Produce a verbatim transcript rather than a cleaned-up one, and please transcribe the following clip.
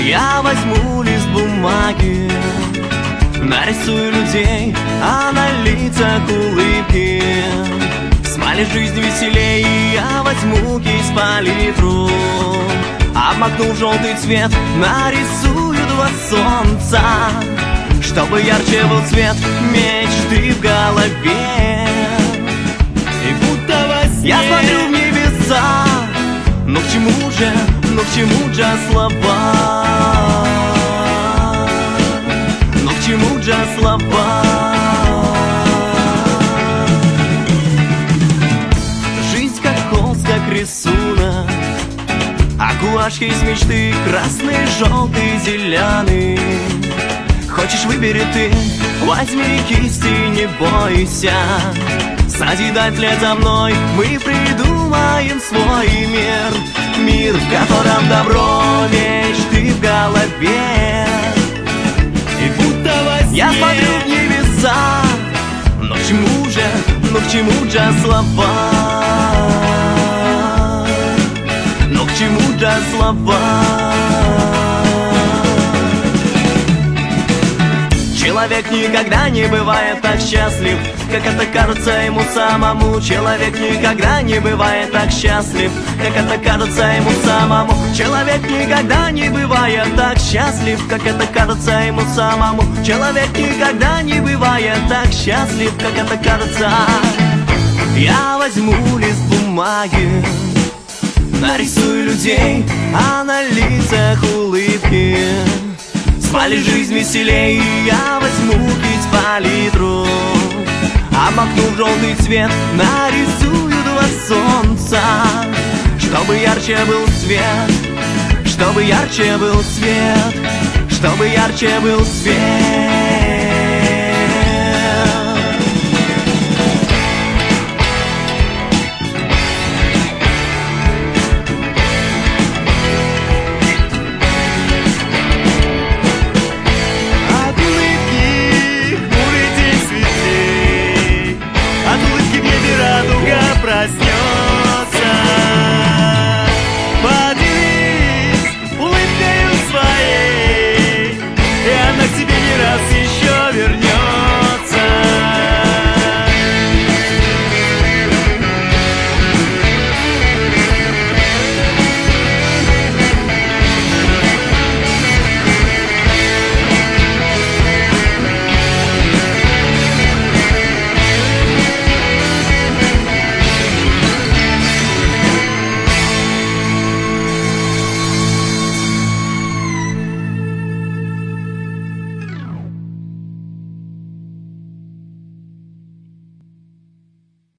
Я возьму лист бумаги, нарисую людей, а на лицах улыбки. Смалит жизнь веселей, я возьму кисть палитру, обмакну в желтый цвет, нарисую два солнца, чтобы ярче был цвет мечты в голове. И будто во сне я смотрю в небеса, но к чему же, но к чему же слова? Но к чему же слова? Жизнь как холст, как рисунок, а гуашь из мечты красный, желтый, зеленый. Хочешь, выбери ты, возьми кисти, не бойся. Созидать вслед за мной мы придумаем свой мир. Мир, в котором добро, мечты в голове. И будто во сне я смотрю в небеса, но к чему же, но к чему же слова? Но к чему же слова? Человек никогда не бывает так счастлив, как это кажется ему самому. Человек никогда не бывает так счастлив, как это кажется ему самому. Человек никогда не бывает так счастлив, как это кажется ему самому. Человек никогда не бывает так счастлив, как это кажется. Я возьму лист бумаги, нарисую людей, а на лицах улыбки. Смалит жизнь веселей, я возьму кисть палитру, обмакну в желтый цвет, нарисую два солнца, чтобы ярче был свет, чтобы ярче был свет, чтобы ярче был свет.